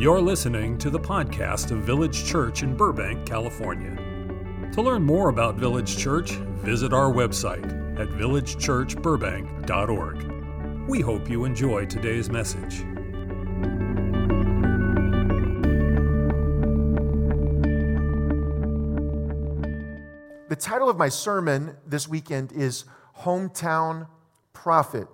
You're listening to the podcast of Village Church in Burbank, California. To learn more about Village Church, visit our website at villagechurchburbank.org. We hope you enjoy today's message. The title of my sermon this weekend is Hometown Prophet.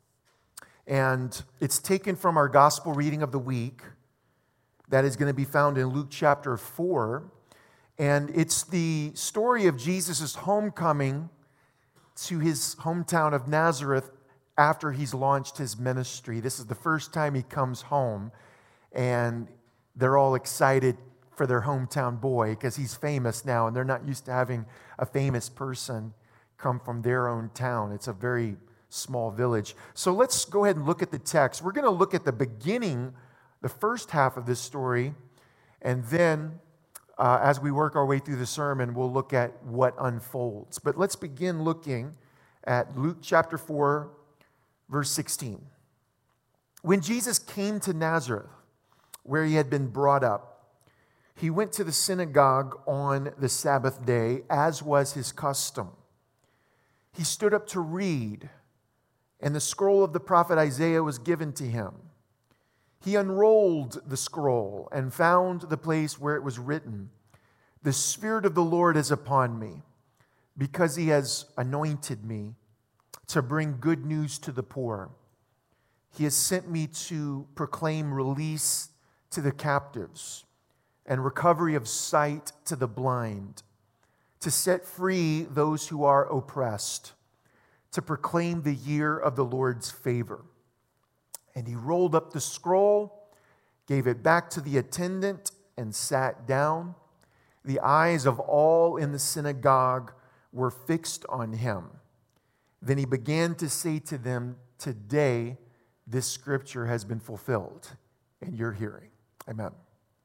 And it's taken from our gospel reading of the week that is going to be found in Luke chapter 4. And it's the story of Jesus' homecoming to his hometown of Nazareth after he's launched his ministry. This is the first time he comes home, and they're all excited for their hometown boy because he's famous now, and they're not used to having a famous person come from their own town. It's a very small village. So let's go ahead and look at the text. We're going to look at the beginning, the first half of this story, and then as we work our way through the sermon, we'll look at what unfolds. But let's begin looking at Luke chapter 4, verse 16. When Jesus came to Nazareth, where he had been brought up, he went to the synagogue on the Sabbath day, as was his custom. He stood up to read, and the scroll of the prophet Isaiah was given to him. He unrolled the scroll and found the place where it was written, "The Spirit of the Lord is upon me, because he has anointed me to bring good news to the poor. He has sent me to proclaim release to the captives and recovery of sight to the blind, to set free those who are oppressed, to proclaim the year of the Lord's favor." And he rolled up the scroll, gave it back to the attendant, and sat down. The eyes of all in the synagogue were fixed on him. Then he began to say to them, "Today this scripture has been fulfilled in your hearing." Amen.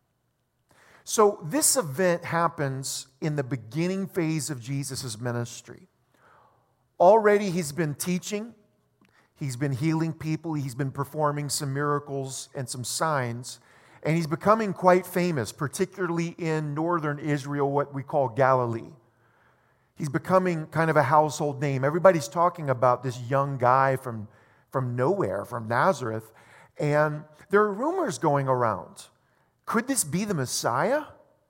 So this event happens in the beginning phase of Jesus' ministry. Already he's been teaching. He's been healing people. He's been performing some miracles and some signs. And he's becoming quite famous, particularly in northern Israel, what we call Galilee. He's becoming kind of a household name. Everybody's talking about this young guy from nowhere, from Nazareth. And there are rumors going around. Could this be the Messiah?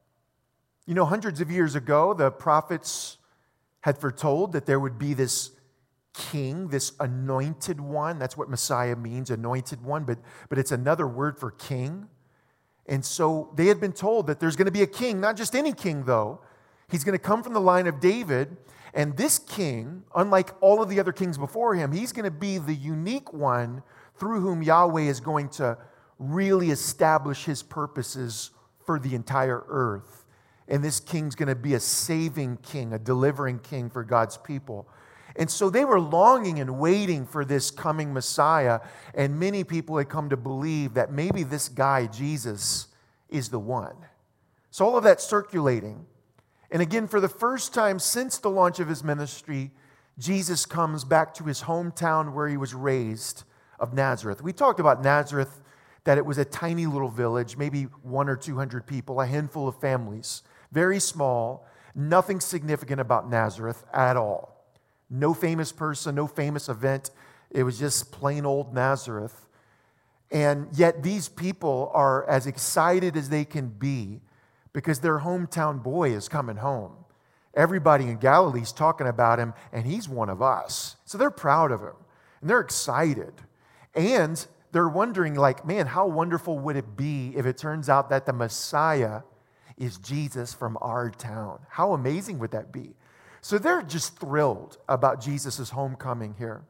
You know, hundreds of years ago, the prophets had foretold that there would be this king, this anointed one. That's what Messiah means, anointed one, but it's another word for king. And so they had been told that there's going to be a king, not just any king though. He's going to come from the line of David, and this king, unlike all of the other kings before him, he's going to be the unique one through whom Yahweh is going to really establish his purposes for the entire earth. And this king's going to be a saving king, a delivering king for God's people. And so they were longing and waiting for this coming Messiah, and many people had come to believe that maybe this guy, Jesus, is the one. So all of that circulating. And again, for the first time since the launch of his ministry, Jesus comes back to his hometown where he was raised, of Nazareth. We talked about Nazareth, that it was a tiny little village, maybe 100 or 200 people, a handful of families. Very small, nothing significant about Nazareth at all. No famous person, no famous event. It was just plain old Nazareth. And yet these people are as excited as they can be because their hometown boy is coming home. Everybody in Galilee is talking about him, and he's one of us. So they're proud of him, and they're excited. And they're wondering, like, man, how wonderful would it be if it turns out that the Messiah is Jesus from our town? How amazing would that be? So they're just thrilled about Jesus' homecoming here.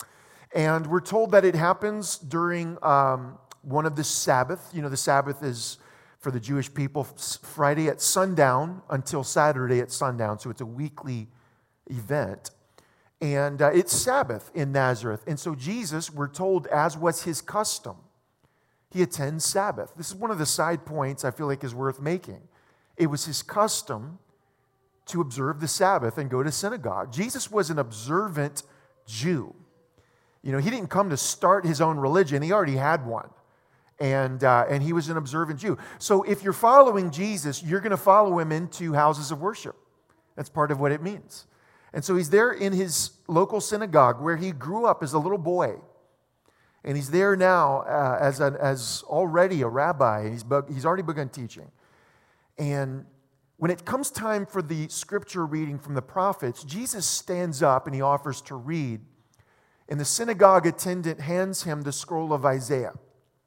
And we're told that it happens during one of the Sabbath. You know, the Sabbath is, for the Jewish people, Friday at sundown until Saturday at sundown. So it's a weekly event. And it's Sabbath in Nazareth. And so Jesus, we're told, as was his custom, he attends Sabbath. This is one of the side points I feel like is worth making. It was his custom to observe the Sabbath and go to synagogue. Jesus was an observant Jew. You know, he didn't come to start his own religion. He already had one. And he was an observant Jew. So if you're following Jesus, you're going to follow him into houses of worship. That's part of what it means. And so he's there in his local synagogue where he grew up as a little boy. And he's there now as already a rabbi. And he's already begun teaching. And when it comes time for the scripture reading from the prophets, Jesus stands up and he offers to read. And the synagogue attendant hands him the scroll of Isaiah.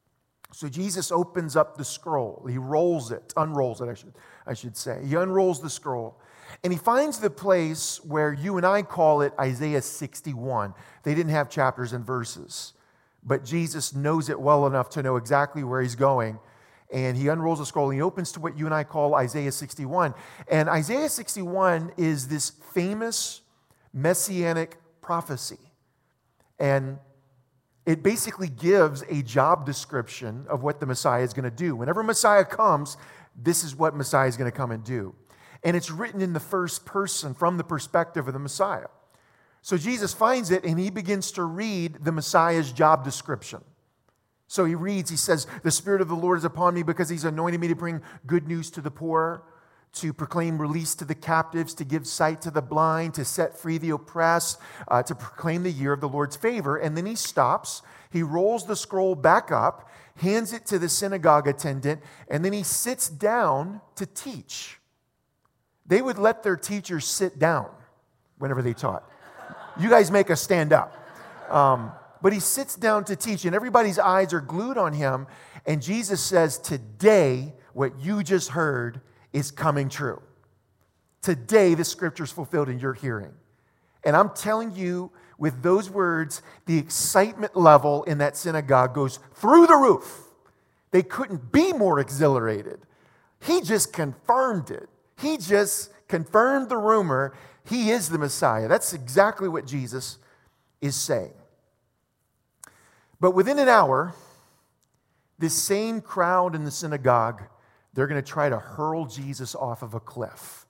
So Jesus opens up the scroll. He unrolls it, I should say. He unrolls the scroll. And he finds the place where you and I call it Isaiah 61. They didn't have chapters and verses. But Jesus knows it well enough to know exactly where he's going. And he unrolls the scroll and he opens to what you and I call Isaiah 61. And Isaiah 61 is this famous messianic prophecy. And it basically gives a job description of what the Messiah is going to do. Whenever Messiah comes, this is what Messiah is going to come and do. And it's written in the first person from the perspective of the Messiah. So Jesus finds it and he begins to read the Messiah's job description. So he reads, he says, "The Spirit of the Lord is upon me because he's anointed me to bring good news to the poor, to proclaim release to the captives, to give sight to the blind, to set free the oppressed, to proclaim the year of the Lord's favor." And then he stops, he rolls the scroll back up, hands it to the synagogue attendant, and then he sits down to teach. They would let their teachers sit down whenever they taught. You guys make us stand up. But he sits down to teach, and everybody's eyes are glued on him, and Jesus says, "Today, what you just heard is coming true. Today, the scripture is fulfilled in your hearing." And I'm telling you, with those words, the excitement level in that synagogue goes through the roof. They couldn't be more exhilarated. He just confirmed it. He just confirmed the rumor. He is the Messiah. That's exactly what Jesus is saying. But within an hour, this same crowd in the synagogue, they're going to try to hurl Jesus off of a cliff.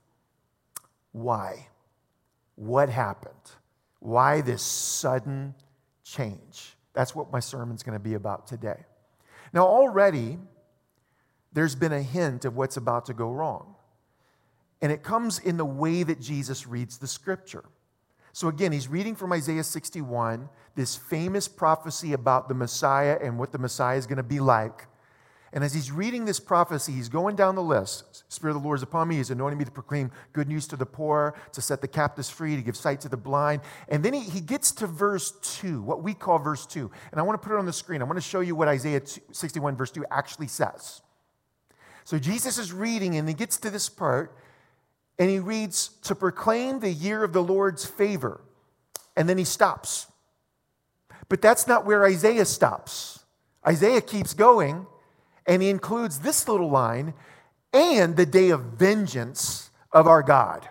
Why? What happened? Why this sudden change? That's what my sermon's going to be about today. Now, already, there's been a hint of what's about to go wrong. And it comes in the way that Jesus reads the scripture. So again, he's reading from Isaiah 61, this famous prophecy about the Messiah and what the Messiah is going to be like. And as he's reading this prophecy, he's going down the list. "Spirit of the Lord is upon me. He's anointed me to proclaim good news to the poor, to set the captives free, to give sight to the blind." And then he gets to verse 2, what we call verse 2. And I want to put it on the screen. I want to show you what Isaiah 61 verse 2 actually says. So Jesus is reading, and he gets to this part, and he reads, "To proclaim the year of the Lord's favor." And then he stops. But that's not where Isaiah stops. Isaiah keeps going, and he includes this little line, "and the day of vengeance of our God."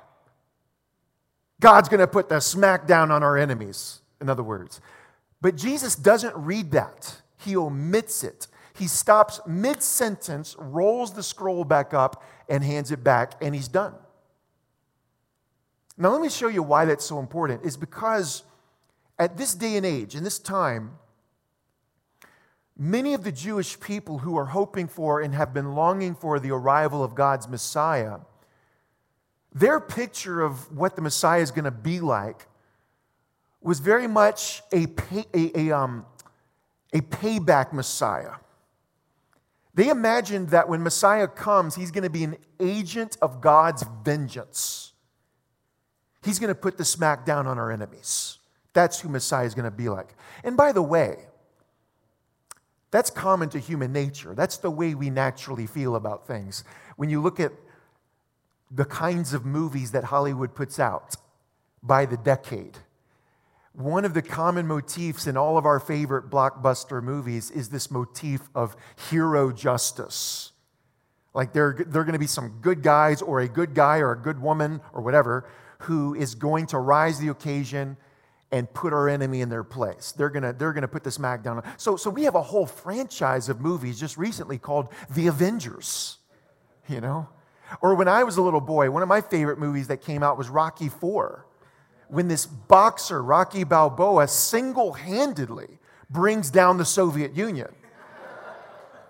God's going to put the smack down on our enemies, in other words. But Jesus doesn't read that. He omits it. He stops mid-sentence, rolls the scroll back up, and hands it back, and he's done. Now, let me show you why that's so important. It's because at this day and age, in this time, many of the Jewish people who are hoping for and have been longing for the arrival of God's Messiah, their picture of what the Messiah is going to be like was very much a payback Messiah. They imagined that when Messiah comes, he's going to be an agent of God's vengeance. He's going to put the smack down on our enemies. That's who Messiah is going to be like. And by the way, that's common to human nature. That's the way we naturally feel about things. When you look at the kinds of movies that Hollywood puts out by the decade, one of the common motifs in all of our favorite blockbuster movies is this motif of hero justice. Like there are going to be some good guys or a good guy or a good woman or whatever who is going to rise the occasion and put our enemy in their place. They're going to put the smack down. So we have a whole franchise of movies just recently called The Avengers, you know? Or when I was a little boy, one of my favorite movies that came out was Rocky IV, when this boxer, Rocky Balboa, single-handedly brings down the Soviet Union.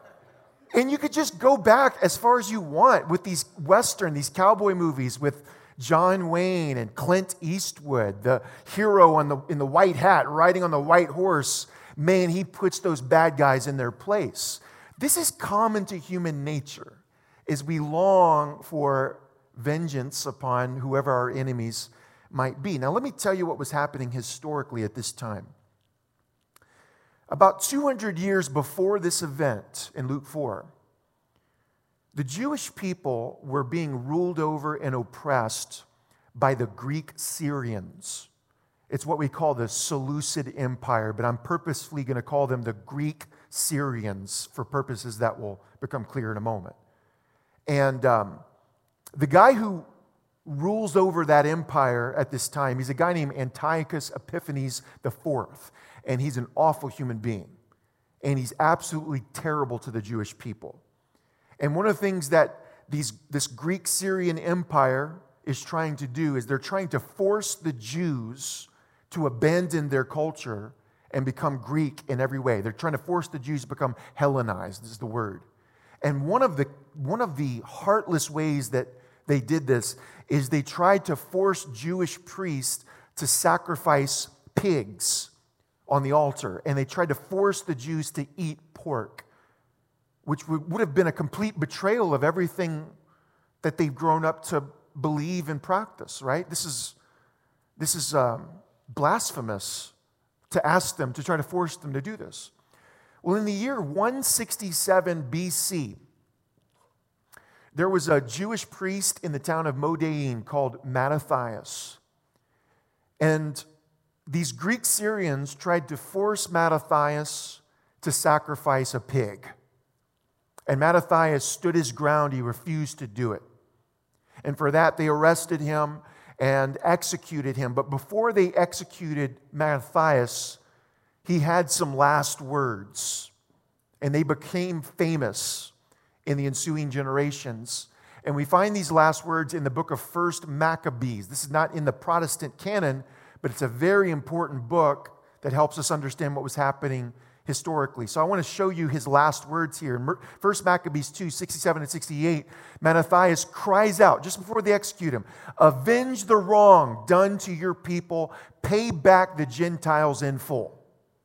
And you could just go back as far as you want with these these cowboy movies with John Wayne and Clint Eastwood, the hero in the white hat, riding on the white horse. Man, he puts those bad guys in their place. This is common to human nature, is we long for vengeance upon whoever our enemies might be. Now, let me tell you what was happening historically at this time. About 200 years before this event in Luke 4, the Jewish people were being ruled over and oppressed by the Greek Syrians. It's what we call the Seleucid Empire, but I'm purposefully going to call them the Greek Syrians for purposes that will become clear in a moment. And the guy who rules over that empire at this time, he's a guy named Antiochus Epiphanes IV, and he's an awful human being. And he's absolutely terrible to the Jewish people. And one of the things that this Greek-Syrian empire is trying to do is they're trying to force the Jews to abandon their culture and become Greek in every way. They're trying to force the Jews to become Hellenized, is the word. And one of the heartless ways that they did this is they tried to force Jewish priests to sacrifice pigs on the altar. And they tried to force the Jews to eat pork, which would have been a complete betrayal of everything that they've grown up to believe and practice, right? This is blasphemous to ask them, to try to force them to do this. Well, in the year 167 BC, there was a Jewish priest in the town of Modein called Mattathias. And these Greek Syrians tried to force Mattathias to sacrifice a pig. And Mattathias stood his ground. He refused to do it. And for that, they arrested him and executed him. But before they executed Mattathias, he had some last words. And they became famous in the ensuing generations. And we find these last words in the book of 1 Maccabees. This is not in the Protestant canon, but it's a very important book that helps us understand what was happening historically. So I want to show you his last words here. In 1 Maccabees 2, 67 and 68, Mattathias cries out, just before they execute him, "Avenge the wrong done to your people, pay back the Gentiles in full."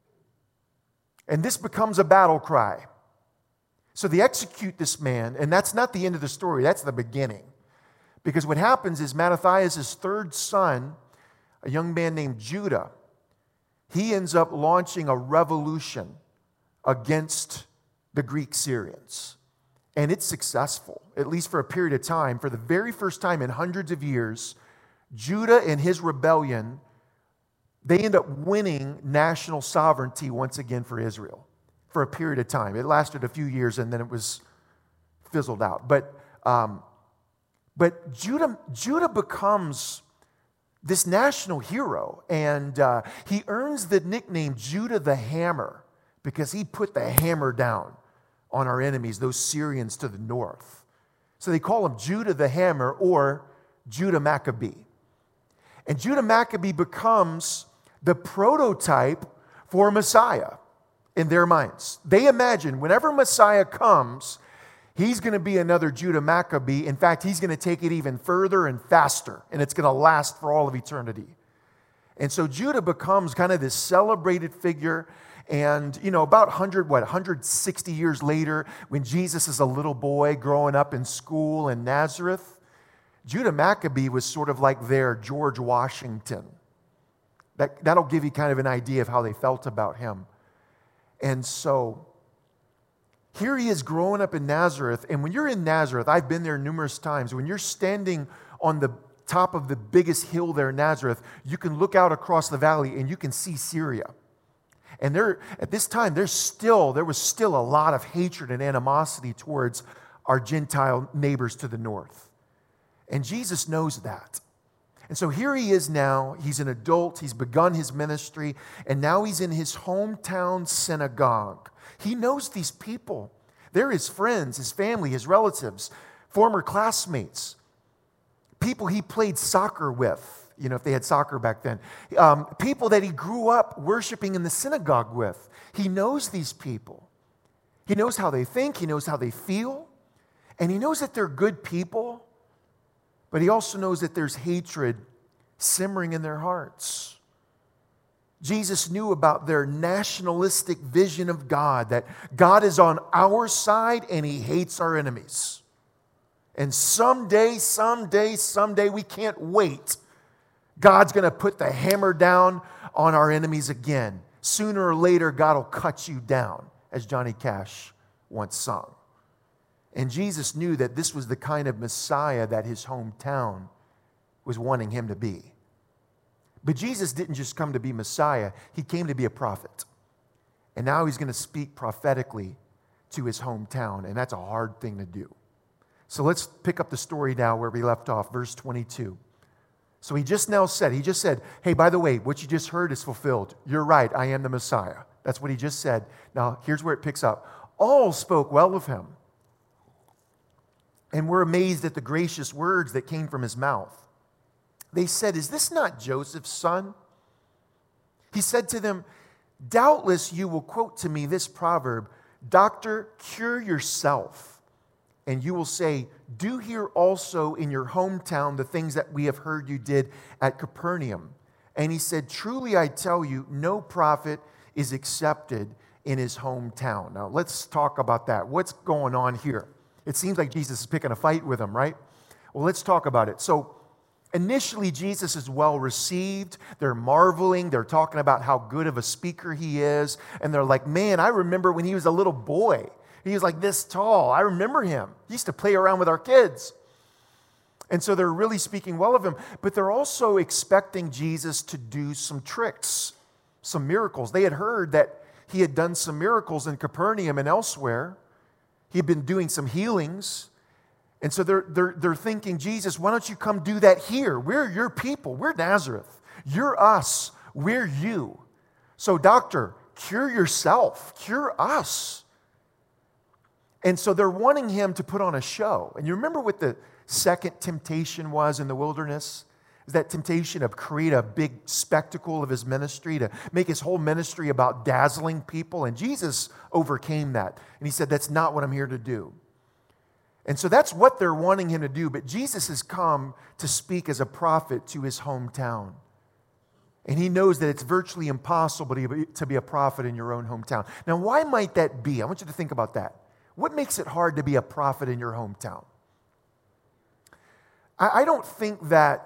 And this becomes a battle cry. So they execute this man, and that's not the end of the story, that's the beginning. Because what happens is Mattathias' third son, a young man named Judah, he ends up launching a revolution against the Greek Syrians. And it's successful, at least for a period of time. For the very first time in hundreds of years, Judah and his rebellion, they end up winning national sovereignty once again for Israel for a period of time. It lasted a few years and then it was fizzled out. But Judah becomes this national hero, and he earns the nickname Judah the Hammer because he put the hammer down on our enemies, those Syrians to the north. So they call him Judah the Hammer or Judah Maccabee. And Judah Maccabee becomes the prototype for Messiah in their minds. They imagine whenever Messiah comes, he's going to be another Judah Maccabee. In fact, he's going to take it even further and faster, and it's going to last for all of eternity. And so Judah becomes kind of this celebrated figure. And, about 160 years later, when Jesus is a little boy growing up in school in Nazareth, Judah Maccabee was sort of like their George Washington. That'll give you kind of an idea of how they felt about him. And so here he is growing up in Nazareth, and when you're in Nazareth, I've been there numerous times, when you're standing on the top of the biggest hill there in Nazareth, you can look out across the valley and you can see Syria. And at this time, there was still a lot of hatred and animosity towards our Gentile neighbors to the north. And Jesus knows that. And so here he is now. He's an adult. He's begun his ministry. And now he's in his hometown synagogue. He knows these people. They're his friends, his family, his relatives, former classmates, people he played soccer with, if they had soccer back then, people that he grew up worshiping in the synagogue with. He knows these people. He knows how they think. He knows how they feel. And he knows that they're good people. But he also knows that there's hatred simmering in their hearts. Jesus knew about their nationalistic vision of God, that God is on our side and he hates our enemies. And someday, we can't wait. God's going to put the hammer down on our enemies again. Sooner or later, God will cut you down, as Johnny Cash once sung. And Jesus knew that this was the kind of Messiah that his hometown was wanting him to be. But Jesus didn't just come to be Messiah, he came to be a prophet. And now he's going to speak prophetically to his hometown, and that's a hard thing to do. So let's pick up the story now where we left off, verse 22. So he just said, hey, by the way, what you just heard is fulfilled. You're right, I am the Messiah. That's what he just said. Now, here's where it picks up. All spoke well of him, and were amazed at the gracious words that came from his mouth. They said, is this not Joseph's son? He said to them, doubtless you will quote to me this proverb, doctor, cure yourself. And you will say, do here also in your hometown the things that we have heard you did at Capernaum. And he said, truly I tell you, no prophet is accepted in his hometown. Now let's talk about that. What's going on here? It seems like Jesus is picking a fight with them, right? Well, let's talk about it. So initially, Jesus is well received. They're marveling. They're talking about how good of a speaker he is. And they're like, man, I remember when he was a little boy. He was like this tall. I remember him. He used to play around with our kids. And so they're really speaking well of him. But they're also expecting Jesus to do some tricks, some miracles. They had heard that he had done some miracles in Capernaum and elsewhere. He had been doing some healings. And so they're thinking, Jesus, why don't you come do that here? We're your people. We're Nazareth. You're us. We're you. So, doctor, cure yourself. Cure us. And so they're wanting him to put on a show. And you remember what the second temptation was in the wilderness? Is that temptation of create a big spectacle of his ministry, to make his whole ministry about dazzling people. And Jesus overcame that. And he said, that's not what I'm here to do. And so that's what they're wanting him to do. But Jesus has come to speak as a prophet to his hometown. And he knows that it's virtually impossible to be a prophet in your own hometown. Now, why might that be? I want you to think about that. What makes it hard to be a prophet in your hometown? I don't think that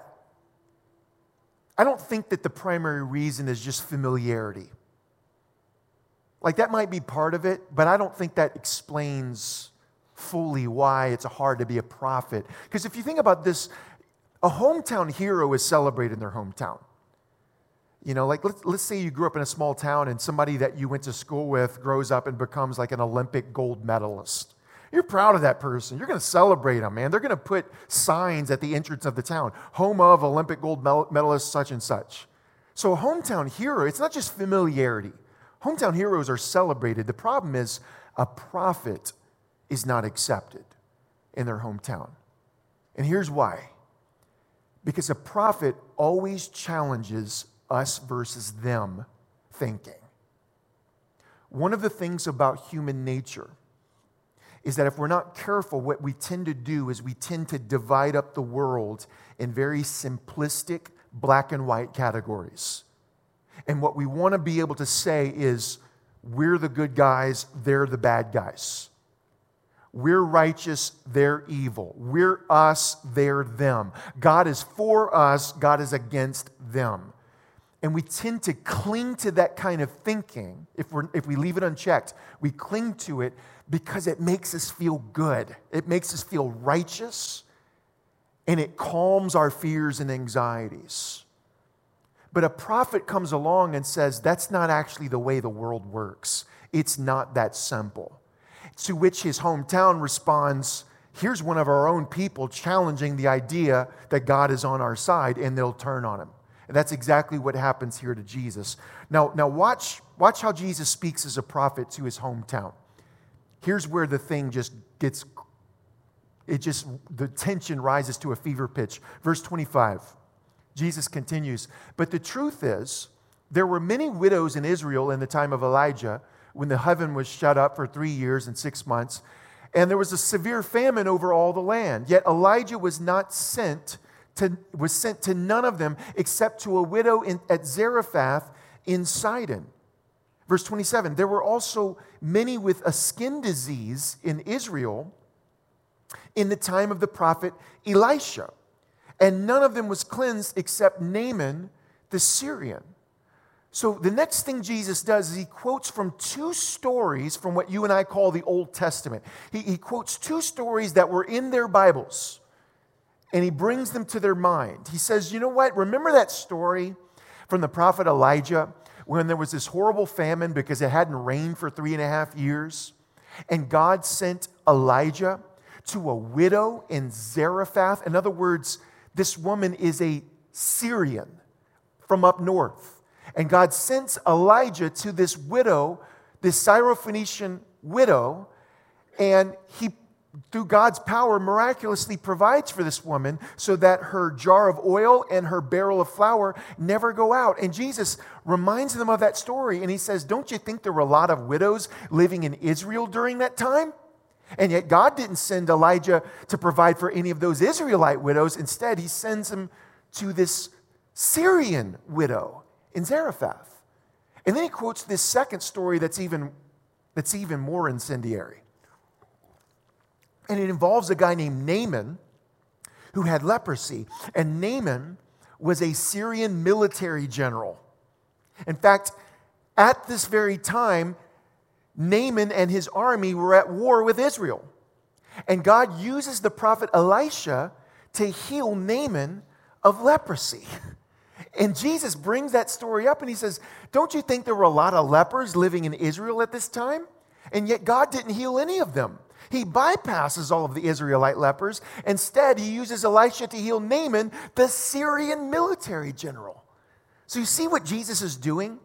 the primary reason is just familiarity. Like, that might be part of it, but I don't think that explains fully why it's hard to be a prophet. Because if you think about this, a hometown hero is celebrated in their hometown. You know, like let's say you grew up in a small town and somebody that you went to school with grows up and becomes like an Olympic gold medalist. You're proud of that person. You're going to celebrate them, man. They're going to put signs at the entrance of the town. Home of Olympic gold medalist such and such. So a hometown hero, it's not just familiarity. Hometown heroes are celebrated. The problem is a prophet is not accepted in their hometown. And here's why. Because a prophet always challenges us versus them thinking. One of the things about human nature is that if we're not careful, what we tend to do is we tend to divide up the world in very simplistic black and white categories. And what we want to be able to say is, we're the good guys, they're the bad guys. We're righteous, they're evil. We're us, they're them. God is for us, God is against them. And we tend to cling to that kind of thinking. If we leave it unchecked, we cling to it because it makes us feel good. It makes us feel righteous, and it calms our fears and anxieties. But a prophet comes along and says, that's not actually the way the world works. It's not that simple. To which his hometown responds, here's one of our own people challenging the idea that God is on our side, and they'll turn on him. And that's exactly what happens here to Jesus. Now watch how Jesus speaks as a prophet to his hometown. Here's where the thing the tension rises to a fever pitch. Verse 25, Jesus continues, but the truth is, there were many widows in Israel in the time of Elijah, when the heaven was shut up for 3 years and 6 months, and there was a severe famine over all the land. Yet Elijah was sent to none of them except to a widow at Zarephath in Sidon. Verse 27, there were also many with a skin disease in Israel in the time of the prophet Elisha, and none of them was cleansed except Naaman the Syrian. So the next thing Jesus does is he quotes from two stories from what you and I call the Old Testament. He quotes two stories that were in their Bibles, and he brings them to their mind. He says, you know what? Remember that story from the prophet Elijah when there was this horrible famine because it hadn't rained for 3.5 years? And God sent Elijah to a widow in Zarephath. In other words, this woman is a Syrian from up north. And God sends Elijah to this widow, this Syrophoenician widow, and he, through God's power, miraculously provides for this woman so that her jar of oil and her barrel of flour never go out. And Jesus reminds them of that story, and he says, don't you think there were a lot of widows living in Israel during that time? And yet God didn't send Elijah to provide for any of those Israelite widows. Instead, he sends him to this Syrian widow in Zarephath. And then he quotes this second story that's even more incendiary. And it involves a guy named Naaman who had leprosy. And Naaman was a Syrian military general. In fact, at this very time, Naaman and his army were at war with Israel. And God uses the prophet Elisha to heal Naaman of leprosy. And Jesus brings that story up and he says, don't you think there were a lot of lepers living in Israel at this time? And yet God didn't heal any of them. He bypasses all of the Israelite lepers. Instead, he uses Elisha to heal Naaman, the Syrian military general. So you see what Jesus is doing?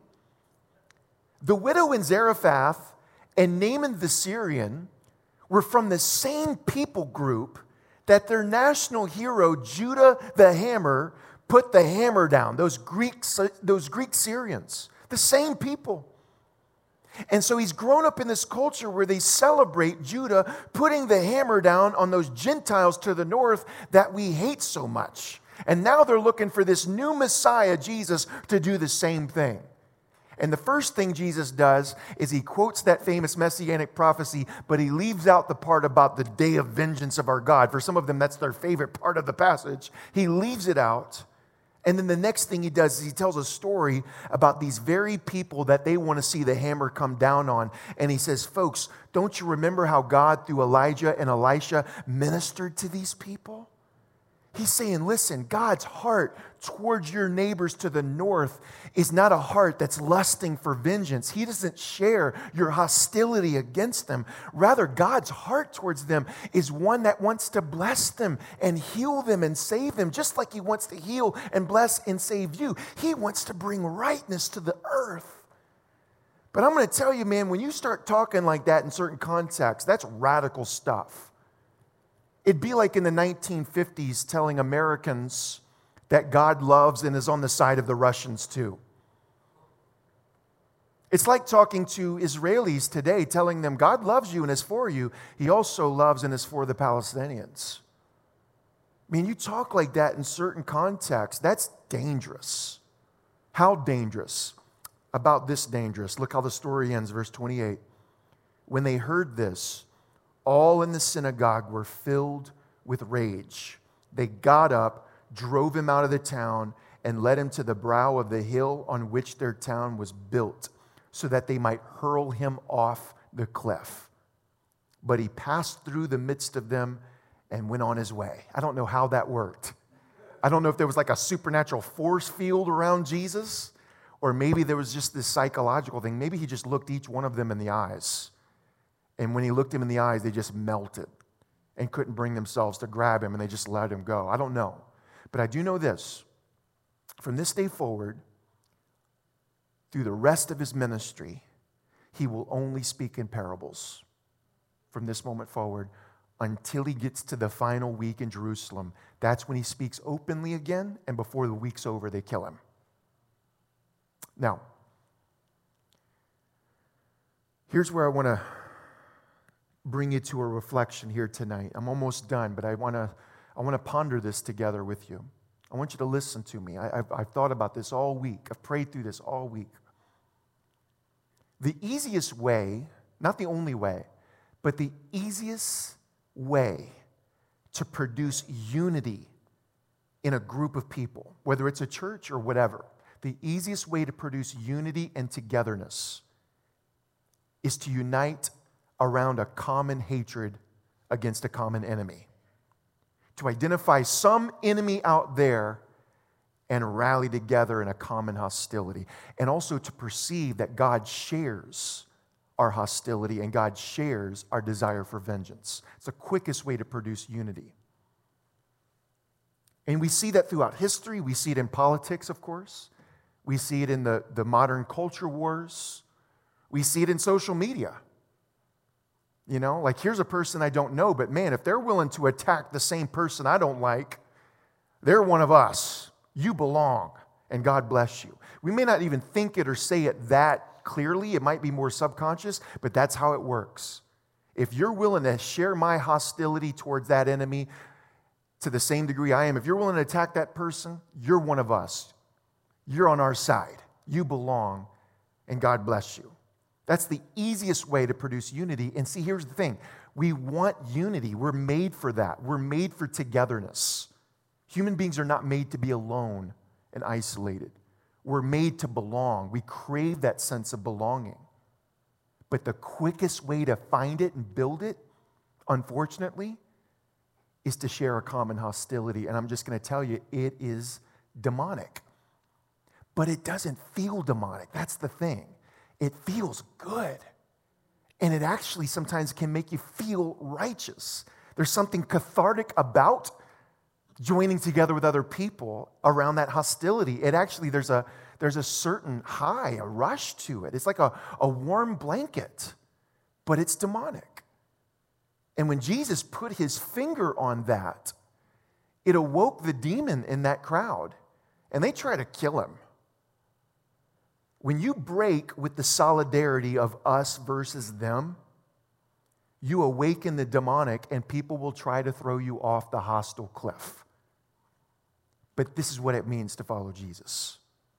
The widow in Zarephath and Naaman the Syrian were from the same people group that their national hero, Judah the Hammer, put the hammer down. Those Greek Syrians, the same people. And so he's grown up in this culture where they celebrate Judah putting the hammer down on those Gentiles to the north that we hate so much. And now they're looking for this new Messiah, Jesus, to do the same thing. And the first thing Jesus does is he quotes that famous messianic prophecy, but he leaves out the part about the day of vengeance of our God. For some of them, that's their favorite part of the passage. He leaves it out. And then the next thing he does is he tells a story about these very people that they want to see the hammer come down on. And he says, folks, don't you remember how God, through Elijah and Elisha, ministered to these people? He's saying, listen, God's heart towards your neighbors to the north is not a heart that's lusting for vengeance. He doesn't share your hostility against them. Rather, God's heart towards them is one that wants to bless them and heal them and save them, just like he wants to heal and bless and save you. He wants to bring rightness to the earth. But I'm going to tell you, man, when you start talking like that in certain contexts, that's radical stuff. It'd be like in the 1950s telling Americans that God loves and is on the side of the Russians too. It's like talking to Israelis today, telling them God loves you and is for you. He also loves and is for the Palestinians. I mean, you talk like that in certain contexts. That's dangerous. How dangerous? About this dangerous. Look how the story ends, verse 28. When they heard this, all in the synagogue were filled with rage. They got up, drove him out of the town, and led him to the brow of the hill on which their town was built, so that they might hurl him off the cliff. But he passed through the midst of them and went on his way. I don't know how that worked. I don't know if there was like a supernatural force field around Jesus, or maybe there was just this psychological thing. Maybe he just looked each one of them in the eyes. And when he looked him in the eyes, they just melted and couldn't bring themselves to grab him, and they just let him go. I don't know. But I do know this. From this day forward, through the rest of his ministry, he will only speak in parables. From this moment forward, until he gets to the final week in Jerusalem, that's when he speaks openly again, and before the week's over, they kill him. Now, Here's where I want to bring you to a reflection here tonight. I'm almost done, but I want to ponder this together with you. I want you to listen to me. I've thought about this all week. I've prayed through this all week. The easiest way, not the only way, but the easiest way to produce unity in a group of people, whether it's a church or whatever, the easiest way to produce unity and togetherness is to unite around a common hatred against a common enemy. To identify some enemy out there and rally together in a common hostility. And also to perceive that God shares our hostility and God shares our desire for vengeance. It's the quickest way to produce unity. And we see that throughout history. We see it in politics, of course. We see it in the modern culture wars. We see it in social media. You know, like here's a person I don't know, but man, if they're willing to attack the same person I don't like, they're one of us. You belong, and God bless you. We may not even think it or say it that clearly. It might be more subconscious, but that's how it works. If you're willing to share my hostility towards that enemy to the same degree I am, if you're willing to attack that person, you're one of us. You're on our side. You belong, and God bless you. That's the easiest way to produce unity. And see, here's the thing. We want unity. We're made for that. We're made for togetherness. Human beings are not made to be alone and isolated. We're made to belong. We crave that sense of belonging. But the quickest way to find it and build it, unfortunately, is to share a common hostility. And I'm just going to tell you, it is demonic. But it doesn't feel demonic. That's the thing. It feels good. And it actually sometimes can make you feel righteous. There's something cathartic about joining together with other people around that hostility. It actually, there's a certain high, a rush to it. It's like a warm blanket, but it's demonic. And when Jesus put his finger on that, it awoke the demon in that crowd, and they try to kill him. When you break with the solidarity of us versus them, you awaken the demonic, and people will try to throw you off the hostile cliff. But this is what it means to follow Jesus.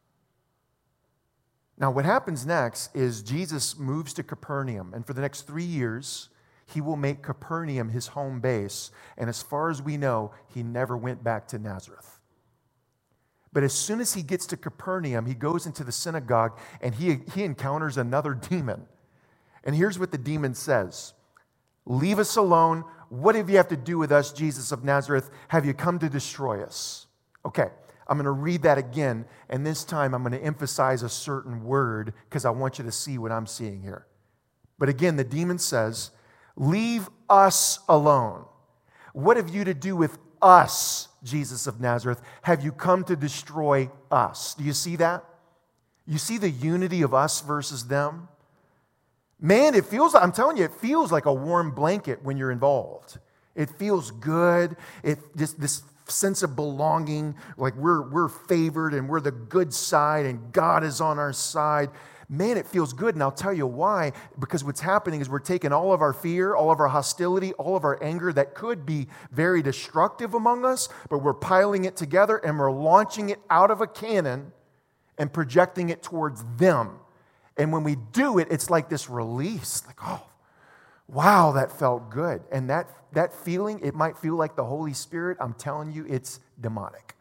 Now, what happens next is Jesus moves to Capernaum, and for the next 3 years, he will make Capernaum his home base. And as far as we know, he never went back to Nazareth. But as soon as he gets to Capernaum, he goes into the synagogue and he encounters another demon. And here's what the demon says. Leave us alone. What have you have to do with us, Jesus of Nazareth? Have you come to destroy us? Okay, I'm going to read that again. And this time I'm going to emphasize a certain word because I want you to see what I'm seeing here. But again, the demon says, leave us alone. What have you to do with us, Jesus of Nazareth? Have you come to destroy us? Do you see that? You see the unity of us versus them? Man, it feels, I'm telling you, it feels like a warm blanket when you're involved. It feels good. This sense of belonging, like we're favored and we're the good side and God is on our side. Man, it feels good, and I'll tell you why. Because what's happening is we're taking all of our fear, all of our hostility, all of our anger that could be very destructive among us, but we're piling it together and we're launching it out of a cannon and projecting it towards them. And when we do it, it's like this release, like, oh, wow, that felt good. And that feeling, it might feel like the Holy Spirit. I'm telling you, it's demonic.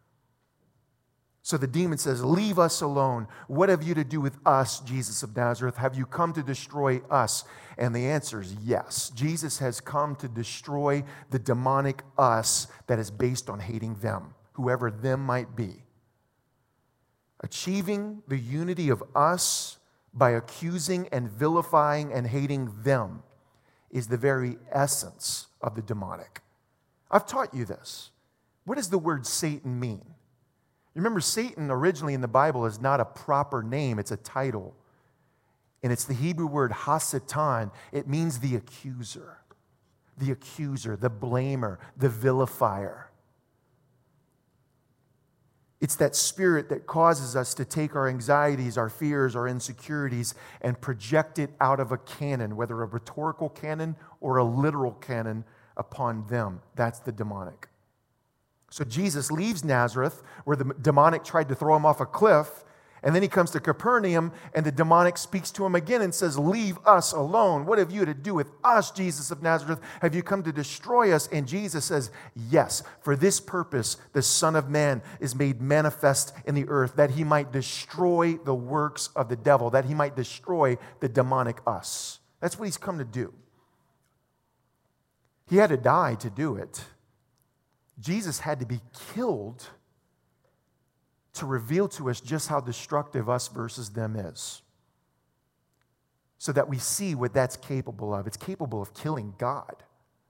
So the demon says, leave us alone. What have you to do with us, Jesus of Nazareth? Have you come to destroy us? And the answer is yes. Jesus has come to destroy the demonic us that is based on hating them, whoever them might be. Achieving the unity of us by accusing and vilifying and hating them is the very essence of the demonic. I've taught you this. What does the word Satan mean? You remember, Satan originally in the Bible is not a proper name, it's a title. And it's the Hebrew word Hasatan. It means the accuser, the blamer, the vilifier. It's that spirit that causes us to take our anxieties, our fears, our insecurities, and project it out of a cannon, whether a rhetorical cannon or a literal cannon, upon them. That's the demonic. So Jesus leaves Nazareth, where the demonic tried to throw him off a cliff, and then he comes to Capernaum, and the demonic speaks to him again and says, "Leave us alone. What have you to do with us, Jesus of Nazareth? Have you come to destroy us?" And Jesus says, "Yes, for this purpose the Son of Man is made manifest in the earth, that he might destroy the works of the devil, that he might destroy the demonic us." That's what he's come to do. He had to die to do it. Jesus had to be killed to reveal to us just how destructive us versus them is, so that we see what that's capable of. It's capable of killing God.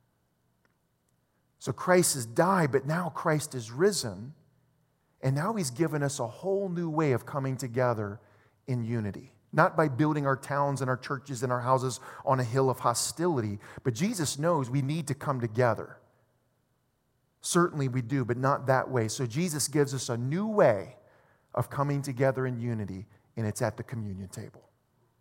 So Christ has died, but now Christ is risen, and now he's given us a whole new way of coming together in unity. Not by building our towns and our churches and our houses on a hill of hostility, but Jesus knows we need to come together. Certainly we do, but not that way. So Jesus gives us a new way of coming together in unity, and it's at the communion table.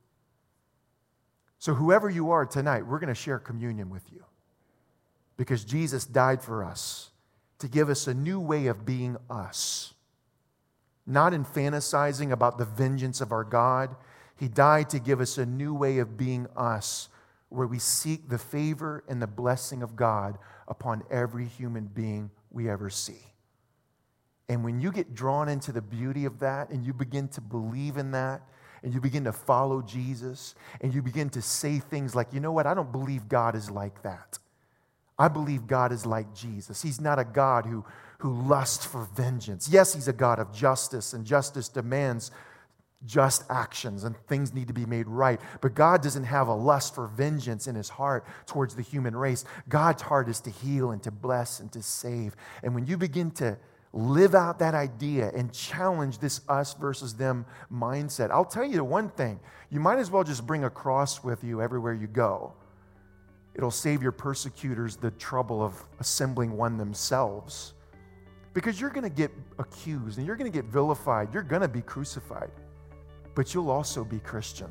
So whoever you are tonight, we're going to share communion with you, because Jesus died for us to give us a new way of being us. Not in fantasizing about the vengeance of our God. He died to give us a new way of being us, where we seek the favor and the blessing of God upon every human being we ever see. And when you get drawn into the beauty of that, and you begin to believe in that, and you begin to follow Jesus, and you begin to say things like, "You know what? I don't believe God is like that. I believe God is like Jesus. He's not a God who lusts for vengeance. Yes, he's a God of justice, and justice demands just actions, and things need to be made right. But God doesn't have a lust for vengeance in his heart towards the human race. God's heart is to heal and to bless and to save." And when you begin to live out that idea and challenge this us versus them mindset, I'll tell you one thing. You might as well just bring a cross with you everywhere you go. It'll save your persecutors the trouble of assembling one themselves. Because you're going to get accused and you're going to get vilified. You're going to be crucified. But you'll also be Christian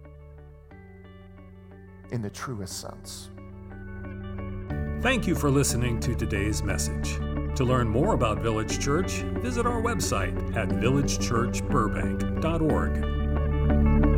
in the truest sense. Thank you for listening to today's message. To learn more about Village Church, visit our website at villagechurchburbank.org.